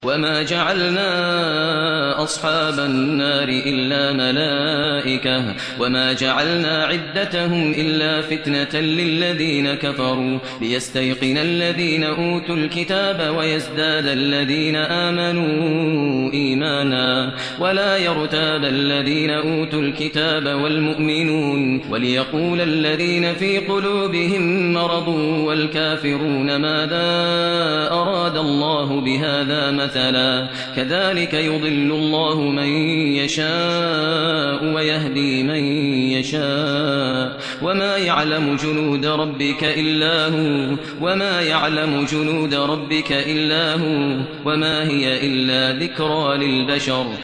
وما جعلنا أصحاب النار إلا ملائكة وما جعلنا عدتهم إلا فتنة للذين كفروا ليستيقن الذين أوتوا الكتاب ويزداد الذين آمنوا إيمانا ولا يرتاب الذين أوتوا الكتاب والمؤمنون وليقول الذين في قلوبهم مرض والكافرون ماذا أراد الله بهذا مثلا كذلك يضل الله من يشاء ويهدي من يشاء وما يعلم جنود ربك إلا هو وما هي إلا ذكرى للبشر.